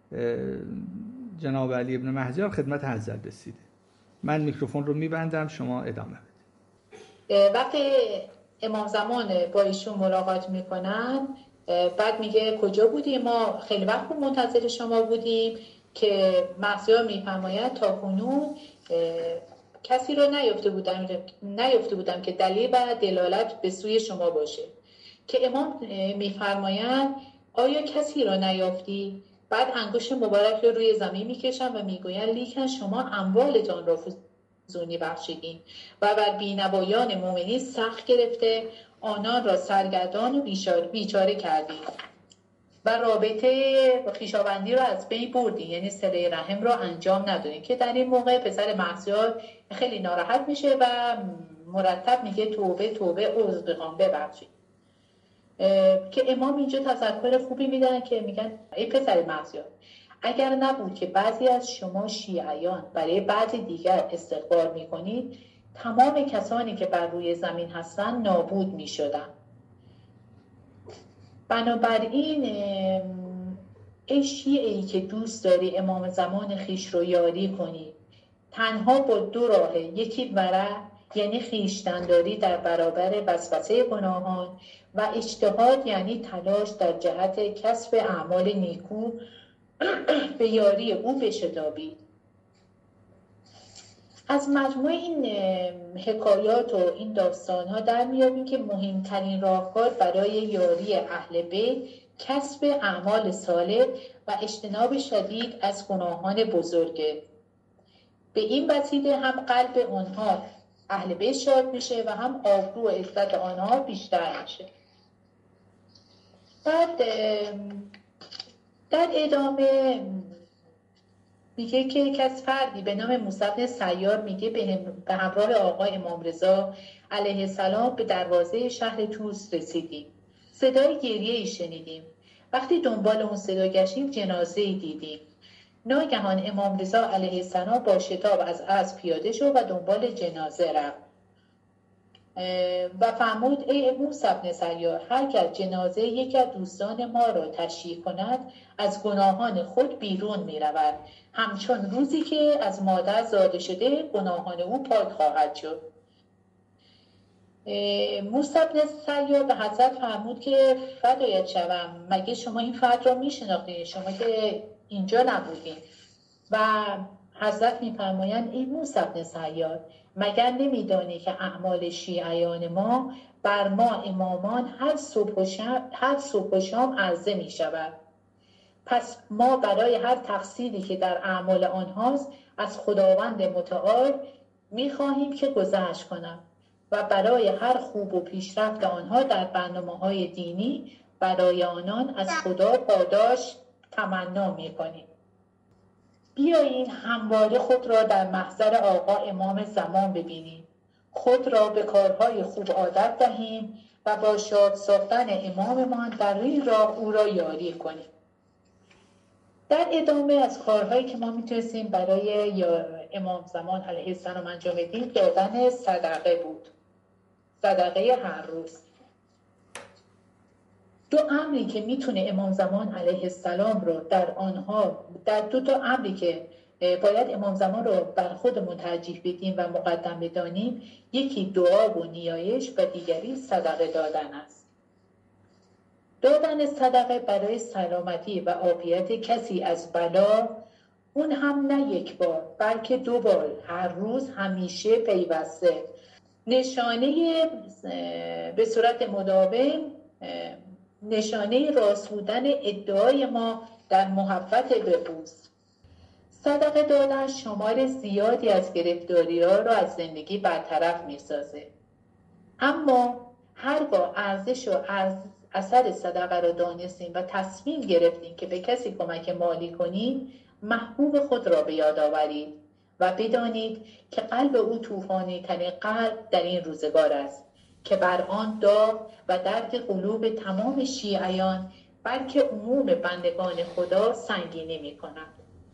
جناب علی ابن مهزیار خدمت حضرت رسیده. من میکروفون رو میبندم، شما ادامه بدید. وقتی امام زمان با ایشون ملاقات میکنن بعد میگه کجا بودیم؟ ما خیلی وقت منتظر شما بودیم که مهزیار میفرماید تا کنون کسی رو نیافته بودم نیافته بودم که دلیل و دلالت به سوی شما باشه. که امام میفرمایند آیا کسی رو نیافتی؟ بعد انگشت مبارک رو روی زمین میکشن و میگوین لیکن شما اموالتان را فزونی بخشیدین و بر بینوایان مؤمنین سخت گرفته آنان را سرگردان و بیچاره کردید و رابطه خویشاوندی رو از بین بردین، یعنی صله رحم رو انجام ندادین. که در این موقع پسر مهزیار خیلی ناراحت میشه و مرتب میگه توبه توبه عذر بخوام ببخشید. که امام اینجا تذکر خوبی میدن که میگن ای پسر مهزیار اگر نبود که بعضی از شما شیعیان برای بعضی دیگر استقبال میکنید تمام کسانی که بر روی زمین هستن نابود میشدن. بنابراین ای شیعه‌ای که دوست داری امام زمان خیش رو یاری کنی تنها با دو راه، یکی ورع یعنی خویشتن‌داری در برابر وسوسه گناهان و اجتهاد یعنی تلاش در جهت کسب اعمال نیکو به یاری او بشتابید. از مجموع این حکایات و این داستان‌ها در میابیم که مهمترین راهکار برای یاری اهل بیت کسب اعمال صالح و اجتناب شدید از گناهان بزرگه. به این وسیله هم قلب آنها اهل بیت شاد میشه و هم آبرو و عزت آنها بیشتر میشه. بعد در ادامه میگه که یک از فردی به نام موسی بن سیار میگه به همراه آقا امام رضا علیه السلام به دروازه شهر طوس رسیدیم. صدای گریه ای شنیدیم. وقتی دنبال اون صدا گشتیم جنازه ای دیدیم. ناگهان امام رضا علیه السلام با شتاب از اسب پیاده شد و دنبال جنازه رفت و فرمود ای موسی بن سیار هر که جنازه یکی از دوستان ما را تشییع کند از گناهان خود بیرون می رود، همچون روزی که از مادر زاده شده گناهان او پاک خواهد شد. موسی بن سیار به حضرت فرمود که فدایت شوم مگه شما این فرد را می شناختید؟ شما که اینجا نبودین. و حضرت می فرمایند ای موسی بن سیار مگر نمیدانی که اعمال شیعیان ما بر ما امامان هر صبح و شام, هر صبح و شام عرضه می شود. پس ما برای هر تقصیری که در اعمال آنهاست از خداوند متعال می خواهیم که گذشت کنند و برای هر خوب و پیشرفت آنها در برنامه‌های دینی برای آنان از خدا پاداش تمنا می کنیم. بیایید همواره خود را در محضر آقا امام زمان ببینیم. خود را به کارهای خوب عادت دهیم و با شاد ساختن اماممان در این راه او را یاری کنیم. در ادامه از کارهایی که ما میتونستیم برای امام زمان علیه السلام انجام بدیم، دادن صدقه بود. صدقه هر روز. دو امری که میتونه امام زمان علیه السلام رو در آنها، در دو تا امری که باید امام زمان رو بر خودمون ترجیح بدیم و مقدم بدانیم، یکی دعا و نیایش و دیگری صدقه دادن است. دادن صدقه برای سلامتی و عافیت کسی از بلا، اون هم نه یک بار بلکه دو بار، هر روز، همیشه، پیوسته، نشانه به صورت مداوم نشانه راست بودن ادعای ما در محبت به اوست. صدقه دادن شمار زیادی از گرفتاری ها را از زندگی برطرف می سازه. اما هرگاه ارزش و اثر صدقه را دانستیم و تصمیم گرفتیم که به کسی کمک مالی کنیم، محبوب خود را به یاد آورید و بدانید که قلب او طوفانی ترین قلب در این روزگار است که بر آن داغ و درد قلوب تمام شیعیان بلکه عموم بندگان خدا سنگینی می کند.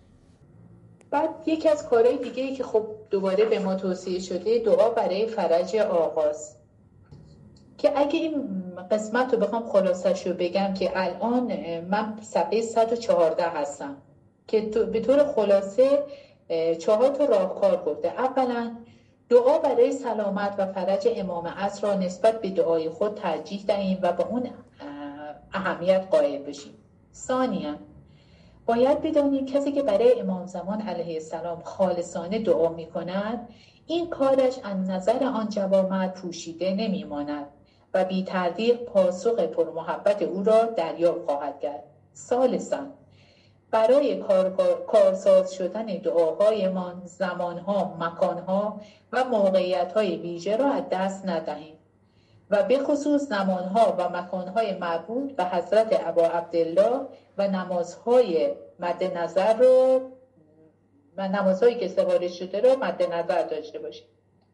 بعد یکی از کارهای دیگه‌ای که خب دوباره به ما توصیه شده، دعا برای فرج آغاز، که اگه این قسمت رو بخوام خلاصش رو بگم که الان من صفحه صد و چهارده هستم که به طور خلاصه چهار تا راهکار گفته. اولا دعا برای سلامت و فرج امام عصر را نسبت به دعای خود ترجیح دهیم و با اون اهمیت قائل بشیم. ثانیا باید بدانیم کسی که برای امام زمان علیه السلام خالصانه دعا می کند، این کارش از نظر آن جوامع پوشیده نمی ماند و بی تردید پاسخ پرمحبت او را دریافت خواهد کرد. ثالثاً برای کار، کارساز شدن دعاهایمان زمانها، مکانها و موقعیت‌های ویژه را از دست ندهیم و به خصوص زمانها و مکانهای مربوط به حضرت ابا عبدالله و نمازهای مد نظر رو و نمازهایی که سفارش شده رو مد نظر داشته باشیم.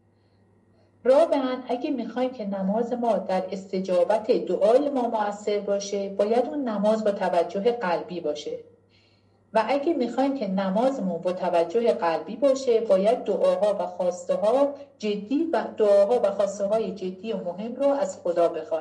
رابعاً اگه میخوایم که نماز ما در استجابت دعای ما مؤثر باشه، باید اون نماز با توجه قلبی باشه و اگه میخوایم که نمازمون با توجه قلبی باشه، باید دعاها و خواسته ها جدی و دعاها و خواسته های جدی و مهم رو از خدا بخوایم.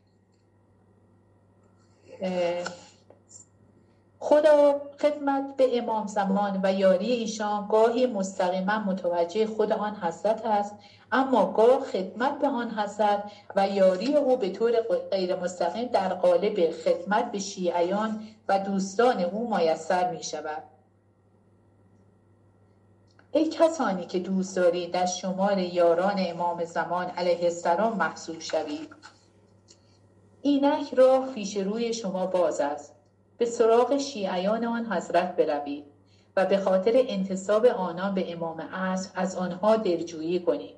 خدا خدمت به امام زمان و یاری ایشان گاهی مستقیما متوجه خود آن حضرت است، اما گاه خدمت به آن حضرت و یاری او به طور غیر مستقیم در قالب خدمت به شیعیان و دوستان او میسر می شود. ای کسانی که دوست دارید در شمار یاران امام زمان علیه السلام محسوب شوید، اینک راه پیش روی شما باز است. به سراغ شیعیان آن حضرت بروید و به خاطر انتساب آنان به امام عصر از آنها دلجویی کنید.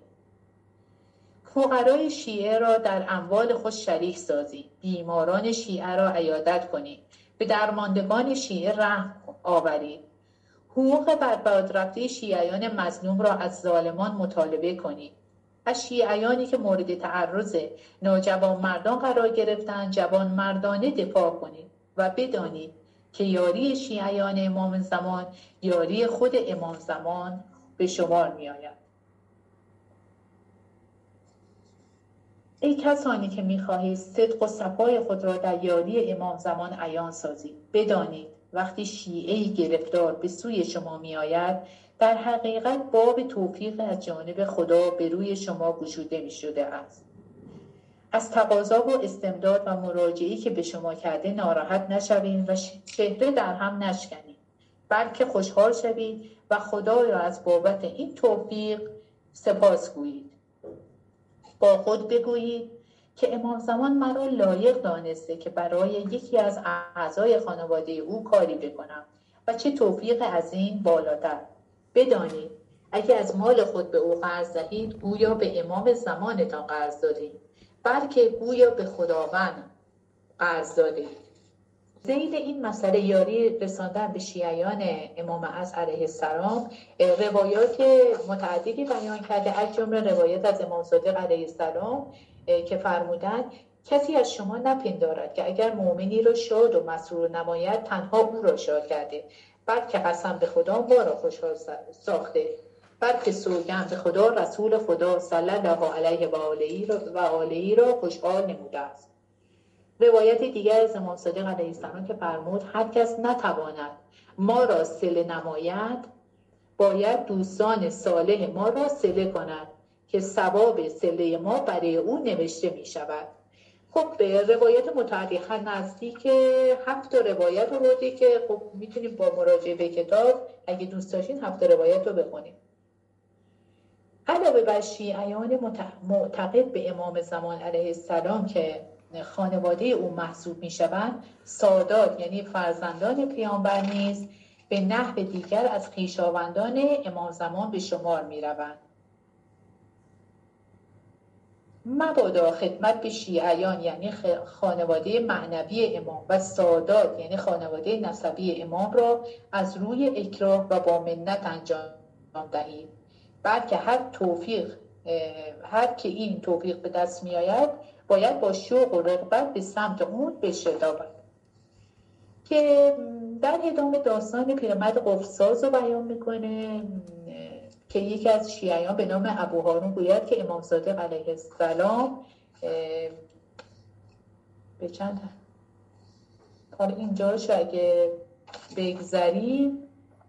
فقرای شیعه را در اموال خود شریک سازید. بیماران شیعه را عیادت کنید. به درماندگان شیعه رحم آورید. حقوق برباد رفته شیعیان مظلوم را از ظالمان مطالبه کنید. از شیعیانی که مورد تعرض نوجوان مردان قرار گرفتند جوان مردانه دفاع کنید و بدانید که یاری شیعیان امام زمان یاری خود امام زمان به شمار می آید. ای کسانی که می خواهید صدق و صفای خود را در یاری امام زمان عیان سازید، بدانید وقتی شیعه‌ای گرفتار به سوی شما می آید، در حقیقت باب توفیق از جانب خدا به روی شما گشوده می شده است. از تقاضا و استمداد و مراجعه‌ای که به شما کرده ناراحت نشوید و چهره در هم نشکنید، بلکه خوشحال شوید و خدا را از بابت این توفیق سپاس گویید. با خود بگویید که امام زمان مرا لایق دانسته که برای یکی از اعضای خانواده او کاری بکنم و چه توفیق از این بالاتر. بدانید اگه از مال خود به او قرض دهید گویا به امام زمانتان قرض دادید، بلکه گویا به خداوند قرض دادید. ذیل این مسئله یاری رساندن به شیعیان امام عصر علیه السلام روایات متعددی بیان کرده، از جمله روایت از امام صادق علیه السلام که فرمودند کسی از شما نپندارد که اگر مؤمنی را شاد و مسرور نماید تنها او را شاد کرده، بلکه قسم به خدا ما را خوشحال ساخته، بلکه سوگند به خدا رسول خدا صلی الله علیه و آله و آله را خوشحال نموده است. روایت دیگر از امام صادق علیه السلام که فرمود هر کس نتواند ما را صله نماید باید دوستان صالح ما را صله کند که ثواب صله ما برای او نوشته می شود. خب به روایت متعدد نزدیک هفت روایت رو بوده که خب میتونیم با مراجعه به کتاب اگه دوست داشتین هفت روایت رو بخونیم. علاوه بر شیعیان معتقد به امام زمان علیه السلام که خانواده او محسوب می شوند، سادات یعنی فرزندان پیامبر نیز به نحو دیگر از خویشاوندان امام زمان به شمار می روند. مبادا خدمت به شیعیان یعنی خانواده معنوی امام و سادات یعنی خانواده نسبی امام را از روی اکراه و با منت انجام دهید، بلکه هر توفیق هر که این توفیق به دست می آید باید با شوق و رغبت به سمت اون بشتابد. که در ادامه داستان پیرمرد قفل‌ساز رو بیان میکنه که یکی از شیعیان به نام ابو هارون گوید که امام صادق علیه السلام به چند حالا اینجاش اگه بگذاریم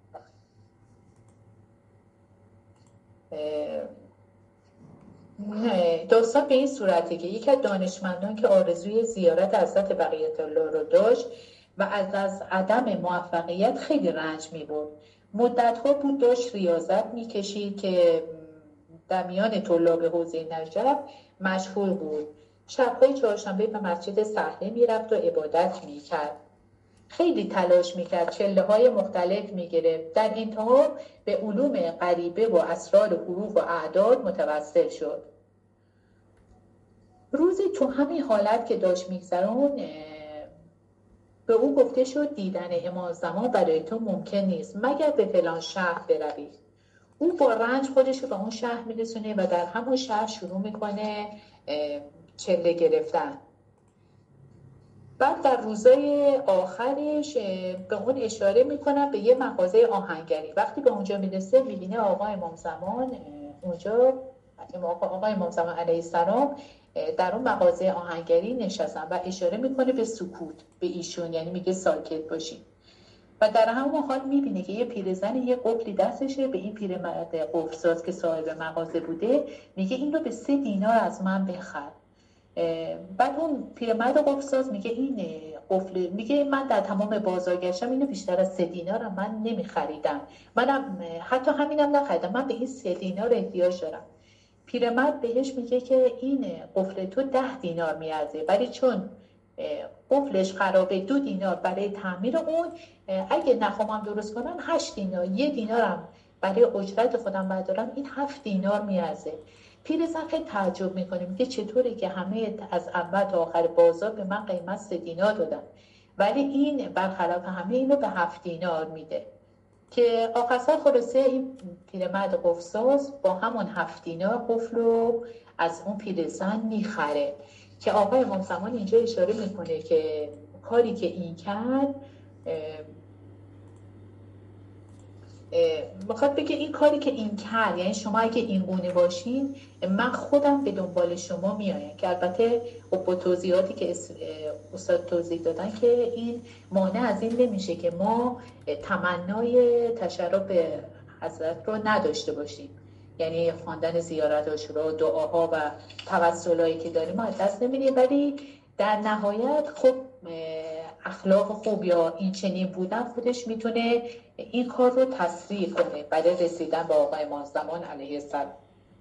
داستان به این صورته که یکی از دانشمندان که آرزوی زیارت حضرت بقیت الله رو داشت و از از عدم موفقیت خیلی رنج می بود. مدت‌ها بود داشت ریاضت می‌کشید که در میان طلاب حوزه نجف مشهور بود. شب‌های چهارشنبه به مسجد صحرا می‌رفت و عبادت می‌کرد. خیلی تلاش می‌کرد، چله‌های مختلف می‌گرفت. در انتها به علوم غریبه و اسرار حروف و اعداد متوسل شد. روزی تو همین حالت که داشت می‌گذرون به او گفته شد دیدن امام زمان برای تو ممکن نیست مگر به فلان شهر بروی. او با رنج خودش رو به اون شهر میرسونه و در همون شهر شروع میکنه چله گرفتن. بعد در روزای آخرش به اون اشاره میکنن به یه مغازه آهنگری. وقتی به اونجا میرسه میبینه آقا امام زمان اونجا آقا امام زمان علیه السلام در اون مغازه آهنگری نشستن و اشاره میکنه به سکوت به ایشون، یعنی میگه ساکت باشین. و در همون حال میبینه که یه پیرزن یه قفلی دستشه، به این پیرمرد قفل‌ساز که صاحب مغازه بوده میگه این رو به سه دینار از من بخر. بعد اون پیرمرد قفل‌ساز میگه این قفل میگه من در تمام بازار گشتم اینو بیشتر از سه دینار من نمیخریدم، منم حتی همینم نخریدم، من به این سه دینار احتیاج دارم. پیرمرد بهش میگه که این قفل تو ده دینار میارزه، ولی چون قفلش خرابه دو دینار برای تعمیر اون، اگه نخوامم درست کنم هشت دینار، یه دینارم برای اجرت خودم بردارم، این هفت دینار میارزه. پیرزن خیلی تعجب میکنه، میگه چطوره که همه از اول تا آخر بازار به من قیمت سه دینار دادن ولی این برخلاف همه اینو به هفت دینار میده. که آقاسا خلاصه این پیرمرد قفل‌ساز با همون هفت دینار قفل رو از اون پیرزن میخره. که آقا امام زمان اینجا اشاره میکنه که کاری که این کرد میخواد بگه این کاری که این کرد، یعنی شما اگه این گونه باشین من خودم به دنبال شما میایم. که البته با توضیحاتی که استاد توضیح دادن که این مانع از این نمیشه که ما تمنای تشرف به حضرت رو نداشته باشیم، یعنی خواندن زیارتاش رو، دعاها و توسلایی که داریم ما از دست نمیدیم، ولی در نهایت خب اخلاق خوب یا این چنین بودن خودش میتونه این کار رو تسریع کنه برای رسیدن به آقای امام زمان علیه السلام.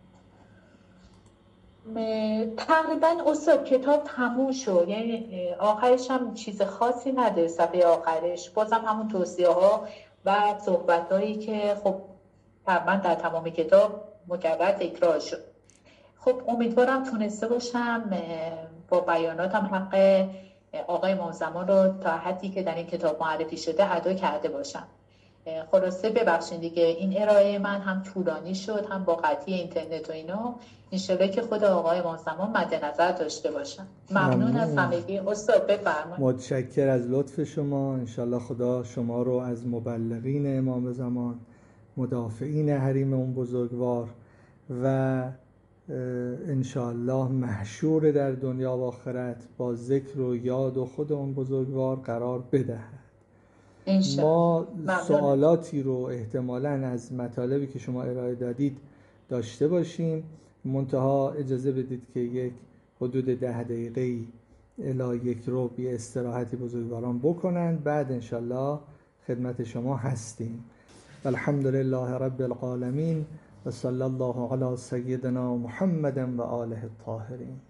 تقریبا استاد کتاب تموم شد، یعنی آخرش هم چیز خاصی نداره، صفحه آخرش بازم همون توصیه ها و صحبت هایی که خب تقریبا در تمام کتاب مکرر تکرار شد. خب امیدوارم تونسته باشم با بیاناتم حق آقای امام زمان رو تا حدی که در این کتاب معرفی شده ادا کرده باشم. خلاصه ببخشید دیگه این ارائه من هم طولانی شد، هم با قطعی اینترنت و اینا. انشالله که خود آقای امام زمان مد نظر داشته باشم. ممنون, ممنون از همگی. استاد بفرمایید. متشکر از لطف شما. انشالله خدا شما رو از مبلغین امام زمان، مدافعین حریم اون بزرگوار و انشالله محشور در دنیا و آخرت با ذکر و یاد و خود اون بزرگوار قرار بدهد. ما سوالاتی رو احتمالاً از مطالبی که شما ارائه دادید داشته باشیم، منتها اجازه بدید که یک حدود ده دقیقه‌ای الی یک ربع استراحتی بزرگواران بکنن، بعد انشالله خدمت شما هستیم. الحمدلله رب العالمین و صلی الله علی سیدنا محمد و آله الطاهرین.